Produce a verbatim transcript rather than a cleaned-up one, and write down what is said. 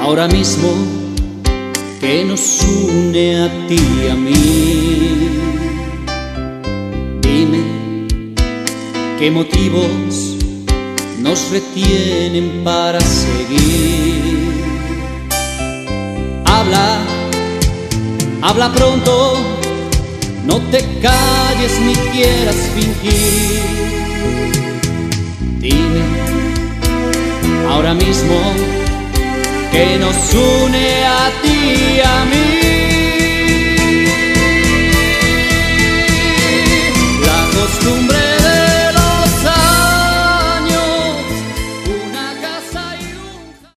ahora mismo que nos une a ti y a mí. Dime qué motivos nos retienen para seguir. Habla, habla pronto, no te calles ni quieras fingir. Dime ahora mismo que nos une a ti y a mí.